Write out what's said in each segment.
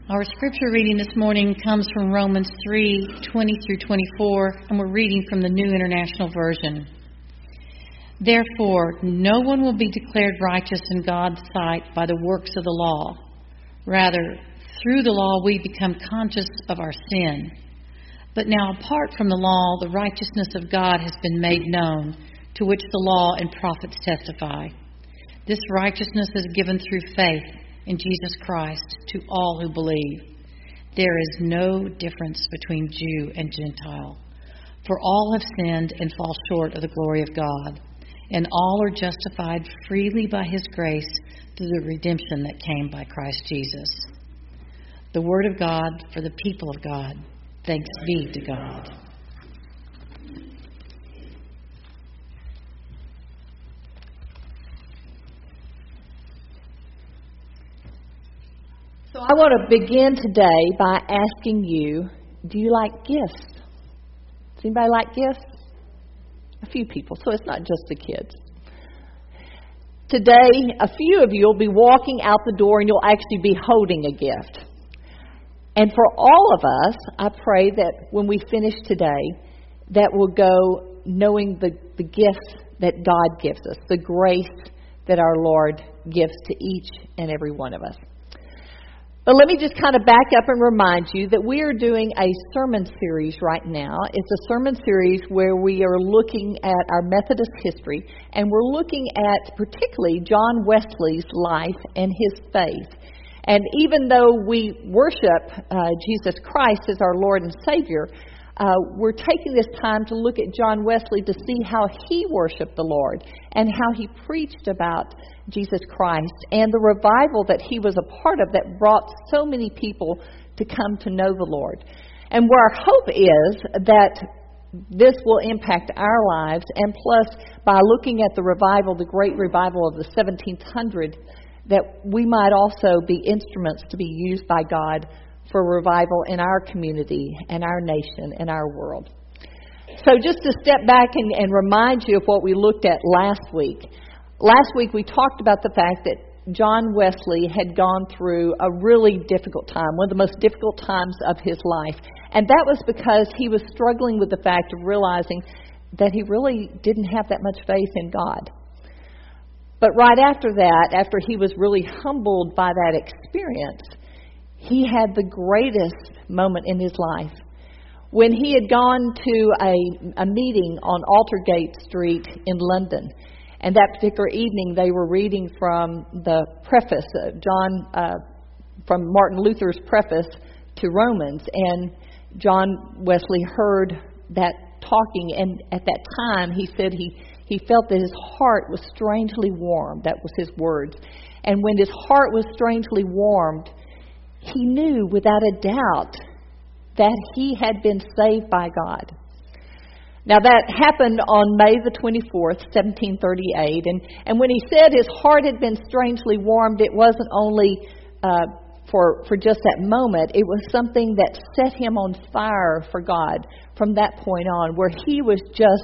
Our scripture reading this morning comes from Romans 3:20 through 24, and we're reading from the New International Version. Therefore, no one will be declared righteous in God's sight by the works of the law. Rather, through the law we become conscious of our sin. But now, apart from the law, the righteousness of God has been made known, to which the law and prophets testify. This righteousness is given through faith in Jesus Christ to all who believe. There is no difference between Jew and Gentile, for all have sinned and fall short of the glory of God, and all are justified freely by His grace through the redemption that came by Christ Jesus. The Word of God for the people of God. Thanks be to God. So I want to begin today by asking you, do you like gifts? Does anybody like gifts? A few people, so it's not just the kids. Today, a few of you will be walking out the door and you'll actually be holding a gift. And for all of us, I pray that when we finish today, that we'll go knowing the gifts that God gives us, the grace that our Lord gives to each and every one of us. But let me just kind of back up and remind you that we are doing a sermon series right now. It's a sermon series where we are looking at our Methodist history, and we're looking at particularly John Wesley's life and his faith. And even though we worship Jesus Christ as our Lord and Savior, we're taking this time to look at John Wesley to see how he worshiped the Lord and how he preached about Jesus Christ and the revival that he was a part of that brought so many people to come to know the Lord. And where our hope is that this will impact our lives, and plus by looking at the revival, the great revival of the 1700s, that we might also be instruments to be used by God for revival in our community and our nation and our world. So just to step back and remind you of what we looked at last week. Last week we talked about the fact that John Wesley had gone through a really difficult time, one of the most difficult times of his life. And that was because he was struggling with the fact of realizing that he really didn't have that much faith in God. But right after that, after he was really humbled by that experience, he had the greatest moment in his life. When he had gone to a meeting on Aldersgate Street in London, and that particular evening they were reading from the preface, from Martin Luther's preface to Romans, and John Wesley heard that talking, and at that time he said he felt that his heart was strangely warmed. That was his words. And when his heart was strangely warmed, he knew without a doubt that he had been saved by God. Now that happened on May the 24th, 1738. And when he said his heart had been strangely warmed, it wasn't only for just that moment. It was something that set him on fire for God from that point on, where he was just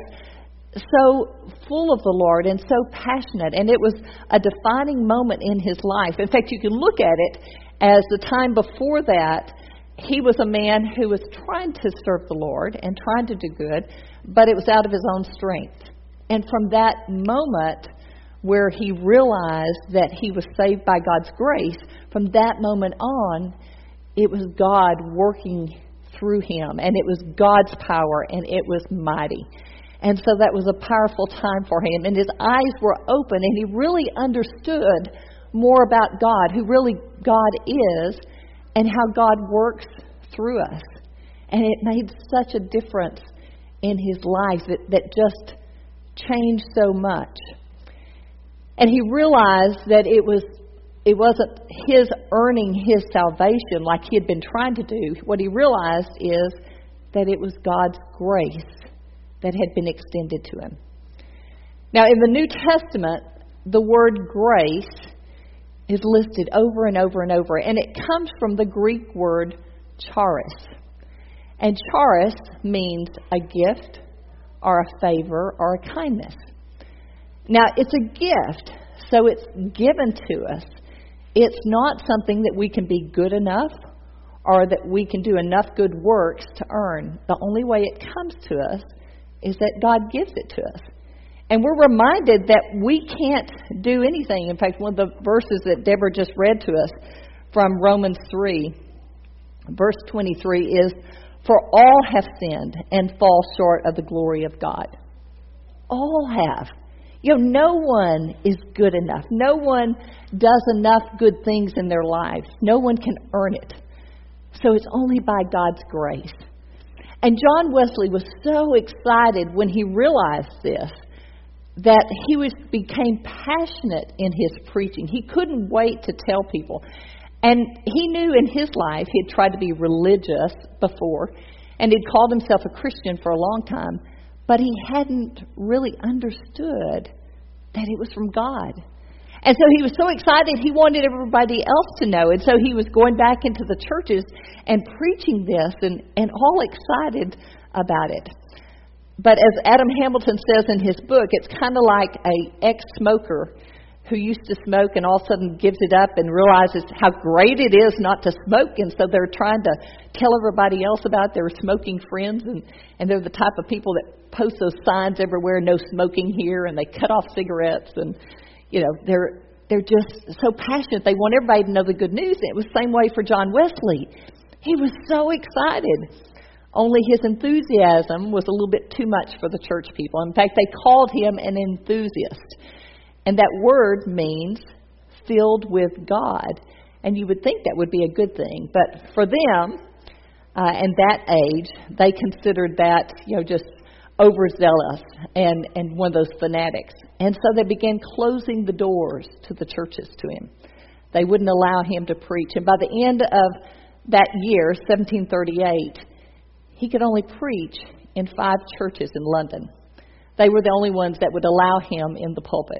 so full of the Lord and so passionate. And it was a defining moment in his life. In fact, you can look at it as the time before that, he was a man who was trying to serve the Lord and trying to do good, but it was out of his own strength. And from that moment where he realized that he was saved by God's grace, from that moment on, it was God working through him, and it was God's power, and it was mighty. And so that was a powerful time for him, and his eyes were open, and he really understood more about God, who really God is, and how God works through us. And it made such a difference in his life that just changed so much. And he realized that it wasn't his earning his salvation like he had been trying to do. What he realized is that it was God's grace that had been extended to him. Now, in the New Testament, the word grace is listed over and over and over, and it comes from the Greek word charis. And charis means a gift or a favor or a kindness. Now, it's a gift, so it's given to us. It's not something that we can be good enough or that we can do enough good works to earn. The only way it comes to us is that God gives it to us. And we're reminded that we can't do anything. In fact, one of the verses that Deborah just read to us from Romans 3, verse 23 is, "For all have sinned and fall short of the glory of God." All have. No one is good enough. No one does enough good things in their lives. No one can earn it. So it's only by God's grace. And John Wesley was so excited when he realized this, that he became passionate in his preaching. He couldn't wait to tell people. And he knew in his life he had tried to be religious before, and he'd called himself a Christian for a long time, but he hadn't really understood that it was from God. And so he was so excited, he wanted everybody else to know. And so he was going back into the churches and preaching this and all excited about it. But as Adam Hamilton says in his book, it's kind of like an ex-smoker who used to smoke and all of a sudden gives it up and realizes how great it is not to smoke. And so they're trying to tell everybody else about their smoking friends. And they're the type of people that post those signs everywhere, no smoking here, and they cut off cigarettes. And, they're just so passionate. They want everybody to know the good news. And it was the same way for John Wesley. He was so excited. Only his enthusiasm was a little bit too much for the church people. In fact, they called him an enthusiast. And that word means filled with God. And you would think that would be a good thing. But for them, in that age, they considered that, just overzealous and one of those fanatics. And so they began closing the doors to the churches to him. They wouldn't allow him to preach. And by the end of that year, 1738, he could only preach in 5 churches in London. They were the only ones that would allow him in the pulpit.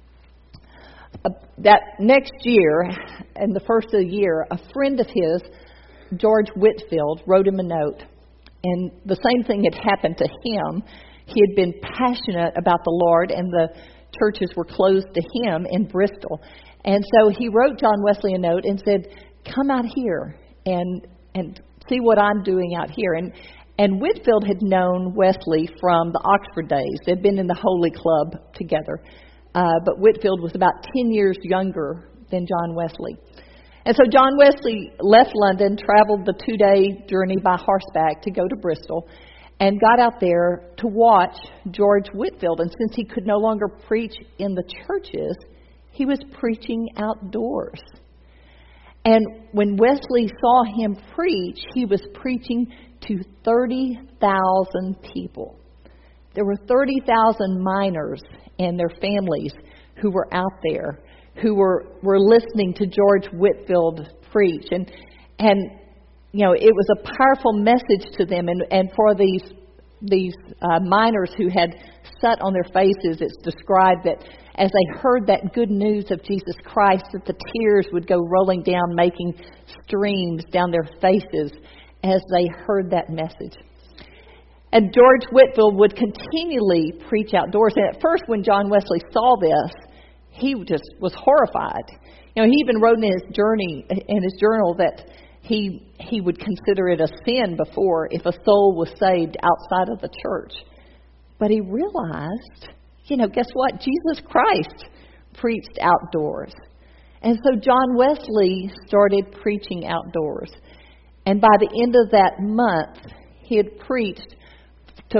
That next year, in the first of the year, a friend of his, George Whitefield, wrote him a note. And the same thing had happened to him. He had been passionate about the Lord, and the churches were closed to him in Bristol. And so he wrote John Wesley a note and said, "Come out here and see what I'm doing out here." And Whitefield had known Wesley from the Oxford days. They'd been in the Holy Club together. But Whitefield was about 10 years younger than John Wesley. And so John Wesley left London, traveled the 2-day journey by horseback to go to Bristol, and got out there to watch George Whitefield. And since he could no longer preach in the churches, he was preaching outdoors. And when Wesley saw him preach, he was preaching to 30,000 people. There were 30,000 miners and their families who were out there, who were listening to George Whitefield preach. And it was a powerful message to them. And for these miners who had sat on their faces, it's described that as they heard that good news of Jesus Christ, that the tears would go rolling down, making streams down their faces as they heard that message. And George Whitefield would continually preach outdoors. And at first, when John Wesley saw this, he just was horrified. He even wrote in his journal that he would consider it a sin before if a soul was saved outside of the church. But he realized, guess what? Jesus Christ preached outdoors. And so John Wesley started preaching outdoors. And by the end of that month, he had preached to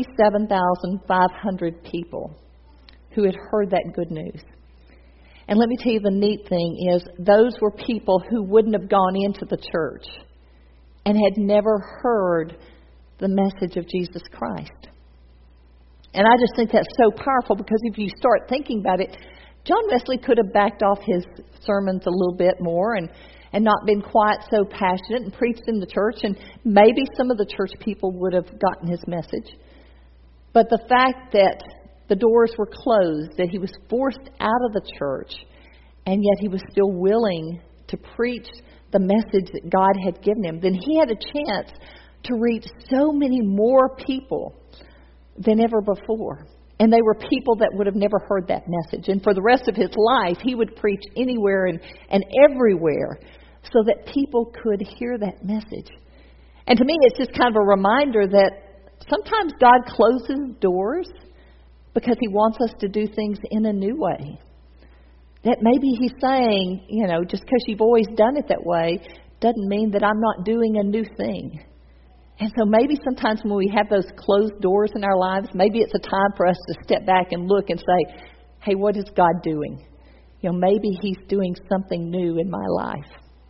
47,500 people who had heard that good news. And let me tell you, the neat thing is those were people who wouldn't have gone into the church and had never heard the message of Jesus Christ. And I just think that's so powerful, because if you start thinking about it, John Wesley could have backed off his sermons a little bit more and not been quite so passionate and preached in the church, and maybe some of the church people would have gotten his message. But the fact that the doors were closed, that he was forced out of the church, and yet he was still willing to preach the message that God had given him, then he had a chance to reach so many more people than ever before. And they were people that would have never heard that message. And for the rest of his life, he would preach anywhere and everywhere so that people could hear that message. And to me, it's just kind of a reminder that sometimes God closes doors because He wants us to do things in a new way. That maybe He's saying, just because you've always done it that way doesn't mean that I'm not doing a new thing. And so maybe sometimes when we have those closed doors in our lives, maybe it's a time for us to step back and look and say, hey, what is God doing? Maybe He's doing something new in my life.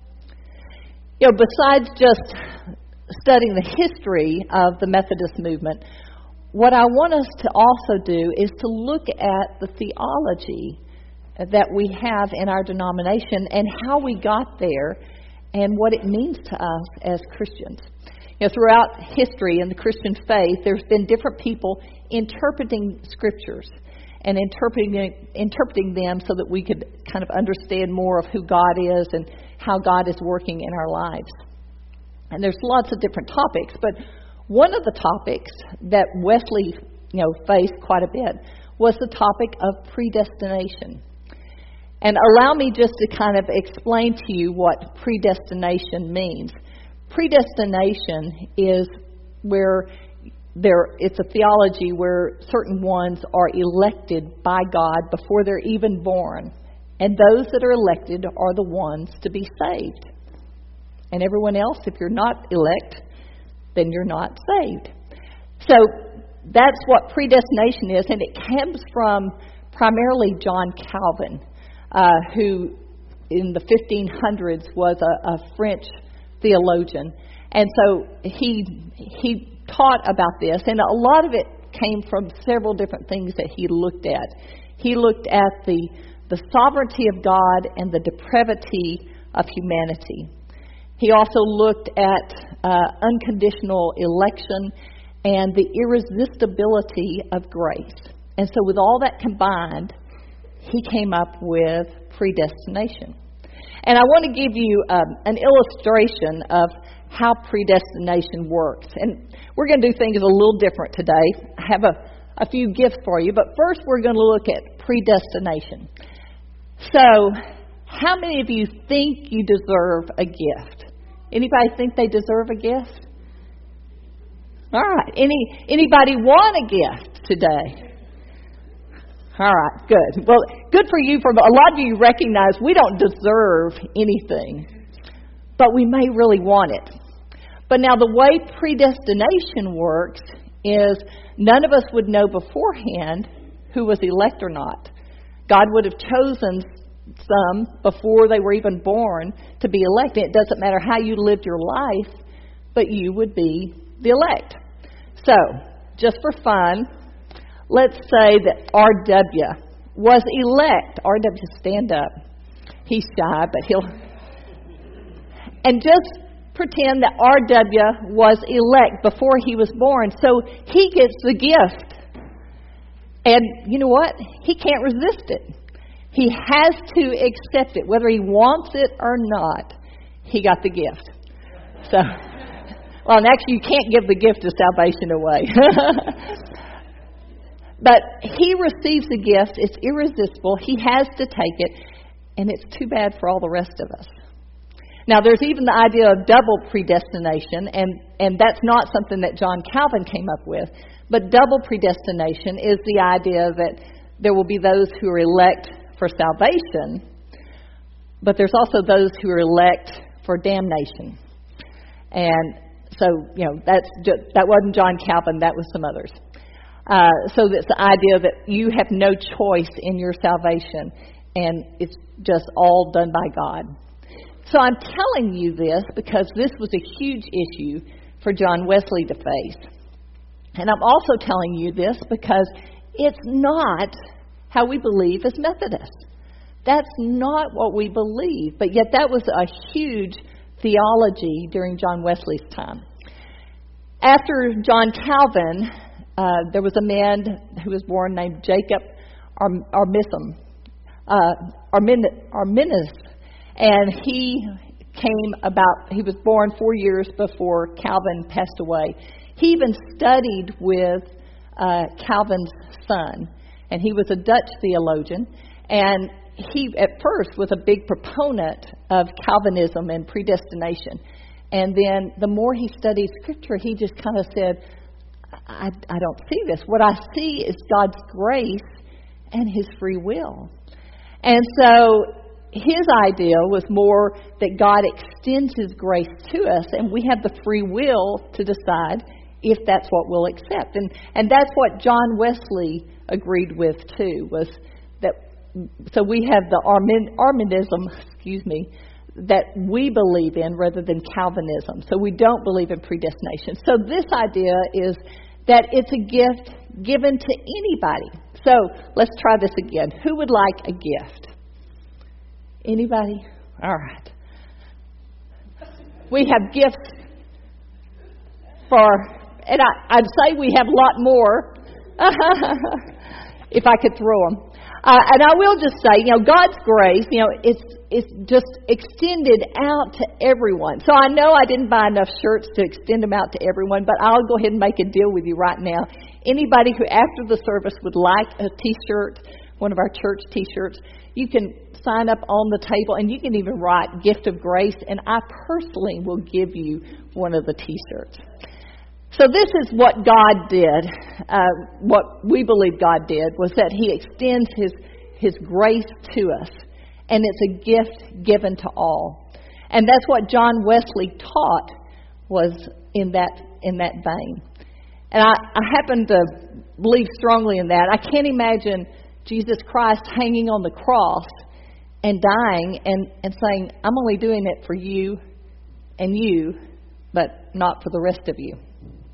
Besides just studying the history of the Methodist movement, what I want us to also do is to look at the theology that we have in our denomination and how we got there and what it means to us as Christians. Throughout history in the Christian faith, there's been different people interpreting scriptures and interpreting them so that we could kind of understand more of who God is and how God is working in our lives. And there's lots of different topics, but one of the topics that Wesley, faced quite a bit was the topic of predestination. And allow me just to kind of explain to you what predestination means. Predestination is where it's a theology where certain ones are elected by God before they're even born. And those that are elected are the ones to be saved. And everyone else, if you're not elect, then you're not saved. So that's what predestination is, and it comes from primarily John Calvin, who in the 1500s was a French theologian. And so he taught about this, and a lot of it came from several different things that he looked at. He looked at the sovereignty of God and the depravity of humanity. He also looked at unconditional election and the irresistibility of grace. And so with all that combined, he came up with predestination. And I want to give you an illustration of how predestination works. And we're going to do things a little different today. I have a few gifts for you, but first we're going to look at predestination. So, how many of you think you deserve a gift? Anybody think they deserve a gift? All right. Anybody want a gift today? All right, good. Well, good for you. For a lot of you recognize we don't deserve anything, but we may really want it. But now the way predestination works is none of us would know beforehand who was elect or not. God would have chosen some before they were even born to be elected. It doesn't matter how you lived your life, but you would be the elect. So, just for fun, let's say that R.W. was elect. R.W., stand up. He's shy, but he'll... And just pretend that R.W. was elect before he was born. So he gets the gift. And you know what? He can't resist it. He has to accept it. Whether he wants it or not, he got the gift. So, well, and actually you can't give the gift of salvation away. But he receives the gift. It's irresistible. He has to take it. And it's too bad for all the rest of us. Now, there's even the idea of double predestination, and that's not something that John Calvin came up with. But double predestination is the idea that there will be those who are elect for salvation, but there's also those who are elect for damnation. And so, that wasn't John Calvin, that was some others. So it's the idea that you have no choice in your salvation, and it's just all done by God. So I'm telling you this because this was a huge issue for John Wesley to face. And I'm also telling you this because it's not how we believe as Methodists. That's not what we believe. But yet that was a huge theology during John Wesley's time. After John Calvin, there was a man who was born named Jacob Arminius. And he was born 4 years before Calvin passed away. He even studied with Calvin's son, and he was a Dutch theologian. And he, at first, was a big proponent of Calvinism and predestination. And then the more he studied Scripture, he just kind of said, I don't see this. What I see is God's grace and His free will. And so his idea was more that God extends His grace to us, and we have the free will to decide if that's what we'll accept. And that's what John Wesley agreed with too, was that, so we have the Arminianism, that we believe in rather than Calvinism. So we don't believe in predestination. So this idea is that it's a gift given to anybody. So let's try this again. Who would like a gift? Anybody? All right. We have gifts for, and I'd say we have a lot more, if I could throw them. And I will just say, God's grace, it's just extended out to everyone. So I know I didn't buy enough shirts to extend them out to everyone, but I'll go ahead and make a deal with you right now. Anybody who after the service would like a T-shirt, one of our church T-shirts, you can sign up on the table, and you can even write Gift of Grace, and I personally will give you one of the T-shirts. So this is what God did. What we believe God did was that He extends His grace to us, and it's a gift given to all. And that's what John Wesley taught was in that vein. And I happen to believe strongly in that. I can't imagine Jesus Christ hanging on the cross and dying and saying, I'm only doing it for you and you, but not for the rest of you.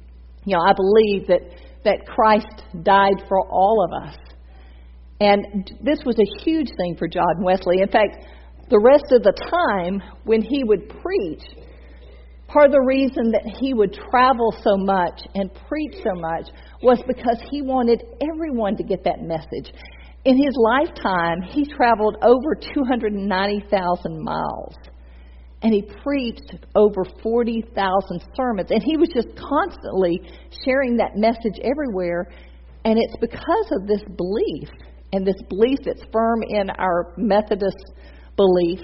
I believe that Christ died for all of us. And this was a huge thing for John Wesley. In fact, the rest of the time when he would preach, part of the reason that he would travel so much and preach so much was because he wanted everyone to get that message. In his lifetime, he traveled over 290,000 miles. And he preached over 40,000 sermons. And he was just constantly sharing that message everywhere. And it's because of this belief, and this belief that's firm in our Methodist belief,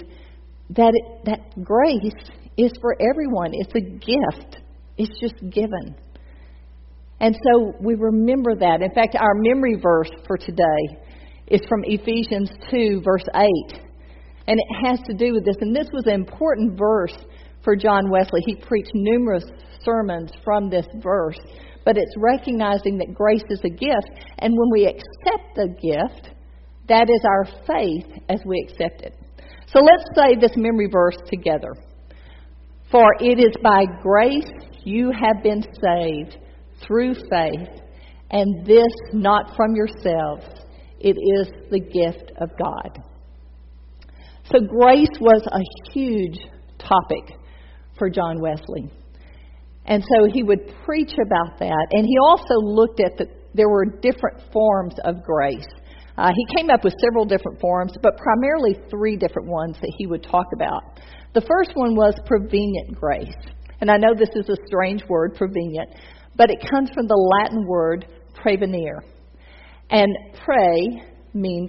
that grace is for everyone. It's a gift. It's just given. And so we remember that. In fact, our memory verse for today is from Ephesians 2, verse 8. And it has to do with this. And this was an important verse for John Wesley. He preached numerous sermons from this verse. But it's recognizing that grace is a gift. And when we accept the gift, that is our faith as we accept it. So let's say this memory verse together. For it is by grace you have been saved through faith, and this not from yourselves. It is the gift of God. So grace was a huge topic for John Wesley. And so he would preach about that. And he also looked at there were different forms of grace. He came up with several different forms, but primarily 3 different ones that he would talk about. The first one was prevenient grace. And I know this is a strange word, prevenient, but it comes from the Latin word prevenire. And means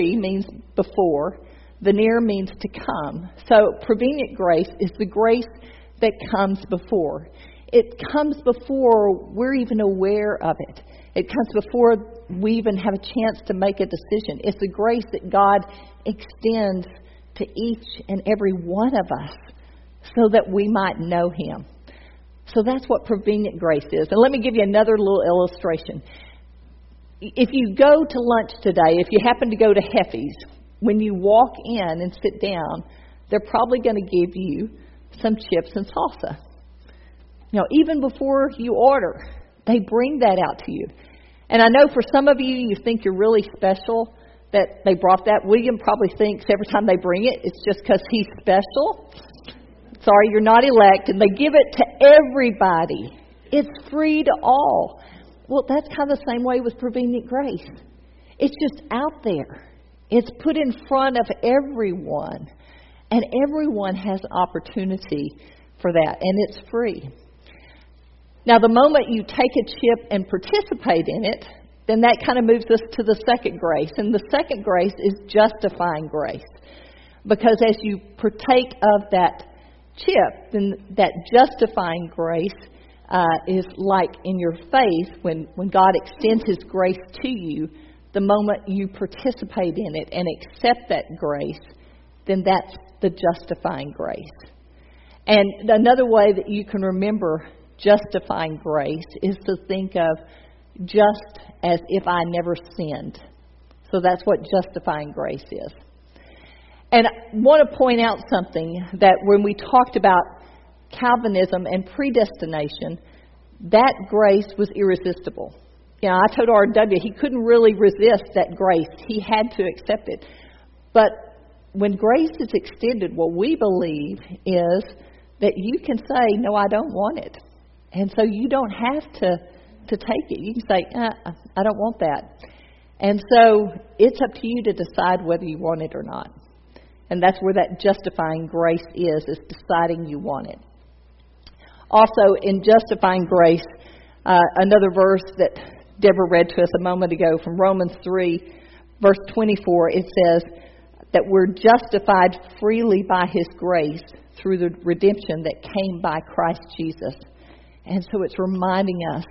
before. Venire means to come. So prevenient grace is the grace that comes before. It comes before we're even aware of it. It comes before we even have a chance to make a decision. It's the grace that God extends to each and every one of us so that we might know Him. So that's what prevenient grace is. And let me give you another little illustration. If you go to lunch today, if you happen to go to Heffy's, when you walk in and sit down, they're probably going to give you some chips and salsa. Even before you order, they bring that out to you. And I know for some of you, you think you're really special that they brought that. William probably thinks every time they bring it, it's just because he's special. Sorry, you're not elect. And they give it to everybody. It's free to all. Well, that's kind of the same way with prevenient grace. It's just out there. It's put in front of everyone. And everyone has an opportunity for that. And it's free. Now, the moment you take a chip and participate in it, then that kind of moves us to the second grace. And the second grace is justifying grace. Because as you partake of that chip, then that justifying grace is like in your faith, when God extends His grace to you, the moment you participate in it and accept that grace, then that's the justifying grace. And another way that you can remember justifying grace is to think of just as if I never sinned. So that's what justifying grace is. And I want to point out something, that when we talked about Calvinism and predestination, that grace was irresistible. You know, I told R.W. he couldn't really resist that grace. He had to accept it. But when grace is extended, what we believe is that you can say, no, I don't want it. And so you don't have to take it. You can say, I don't want that. And so it's up to you to decide whether you want it or not. And that's where that justifying grace is deciding you want it. Also, in justifying grace, another verse that Deborah read to us a moment ago from Romans 3, verse 24, it says that we're justified freely by His grace through the redemption that came by Christ Jesus. And so it's reminding us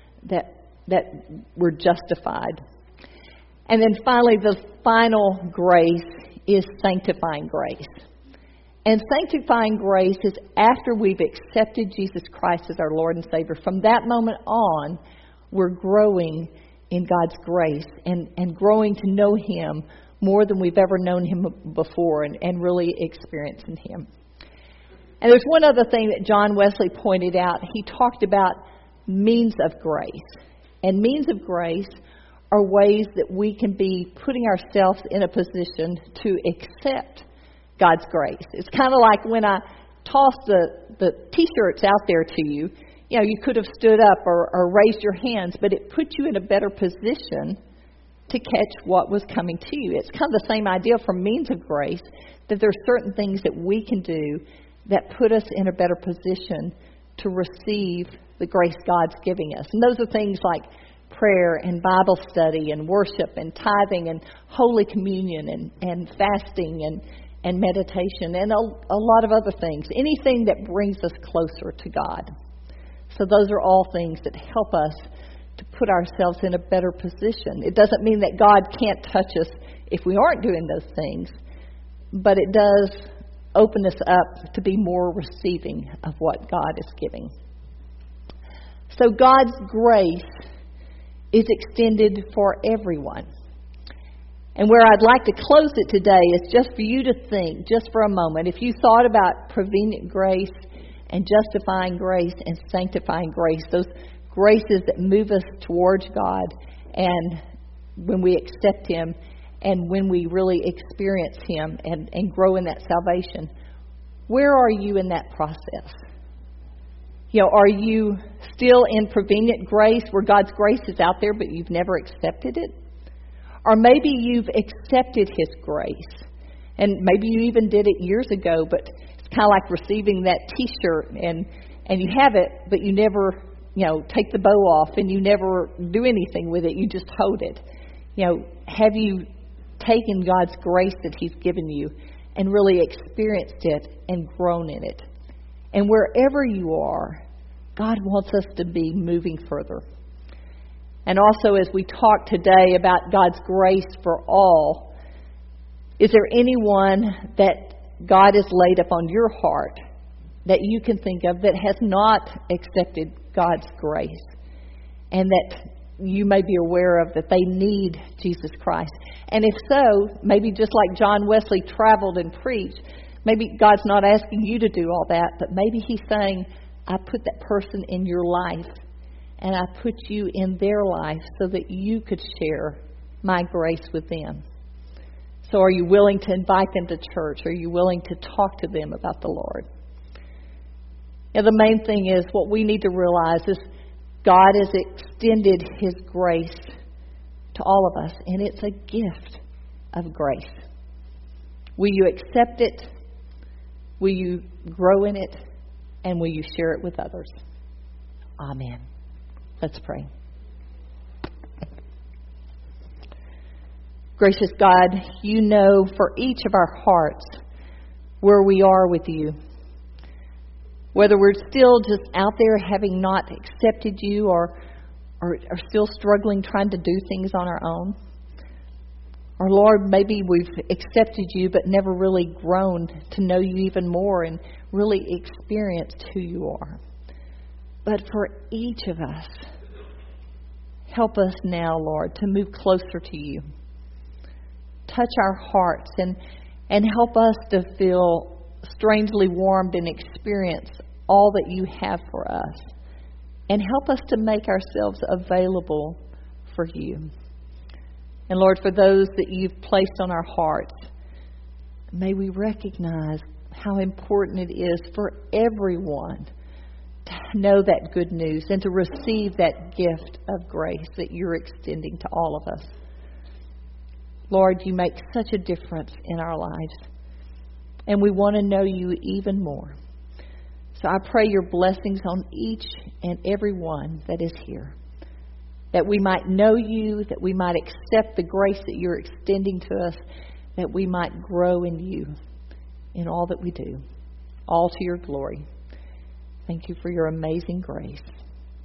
that we're justified. And then finally, the final grace is sanctifying grace. And sanctifying grace is after we've accepted Jesus Christ as our Lord and Savior. From that moment on, we're growing in God's grace and growing to know Him more than we've ever known Him before, and really experiencing Him. And there's one other thing that John Wesley pointed out. He talked about means of grace. And means of grace are ways that we can be putting ourselves in a position to accept God's grace. It's kind of like when I tossed the T-shirts out there to you. You know, you could have stood up or raised your hands, but it put you in a better position to catch what was coming to you. It's kind of the same idea from means of grace, that there's certain things that we can do that put us in a better position to receive the grace God's giving us. And those are things like prayer and Bible study and worship and tithing and Holy Communion and fasting and meditation and a lot of other things. Anything that brings us closer to God. So those are all things that help us to put ourselves in a better position. It doesn't mean that God can't touch us if we aren't doing those things, but it does open us up to be more receiving of what God is giving. So God's grace is extended for everyone. And where I'd like to close it today is just for you to think, just for a moment, if you thought about prevenient grace and justifying grace and sanctifying grace, those graces that move us towards God, and when we accept Him and when we really experience Him and grow in that salvation, where are you in that process? You know, are you still in prevenient grace where God's grace is out there but you've never accepted it? Or maybe you've accepted His grace, and maybe you even did it years ago, but it's kind of like receiving that T-shirt and you have it, but you never, take the bow off and you never do anything with it. You just hold it. Have you taken God's grace that He's given you and really experienced it and grown in it? And wherever you are, God wants us to be moving further. And also, as we talk today about God's grace for all, is there anyone that God has laid upon your heart that you can think of that has not accepted God's grace, and that you may be aware of that they need Jesus Christ? And if so, maybe just like John Wesley traveled and preached, maybe God's not asking you to do all that, but maybe He's saying, I put that person in your life, and I put you in their life so that you could share my grace with them. So are you willing to invite them to church? Are you willing to talk to them about the Lord? And the main thing is, what we need to realize is God has extended His grace to all of us, and it's a gift of grace. Will you accept it? Will you grow in it? And will you share it with others? Amen. Let's pray. Gracious God, you know for each of our hearts where we are with you. Whether we're still just out there having not accepted you or are still struggling trying to do things on our own. Or Lord, maybe we've accepted you but never really grown to know you even more and really experienced who you are. But for each of us, help us now, Lord, to move closer to you. Touch our hearts and help us to feel strangely warmed and experience all that you have for us. And help us to make ourselves available for you. And Lord, for those that you've placed on our hearts, may we recognize how important it is for everyone to know that good news and to receive that gift of grace that you're extending to all of us. Lord, you make such a difference in our lives, and we want to know you even more. So I pray your blessings on each and every one that is here, that we might know you, that we might accept the grace that you're extending to us, that we might grow in you in all that we do, all to your glory. Thank you for your amazing grace.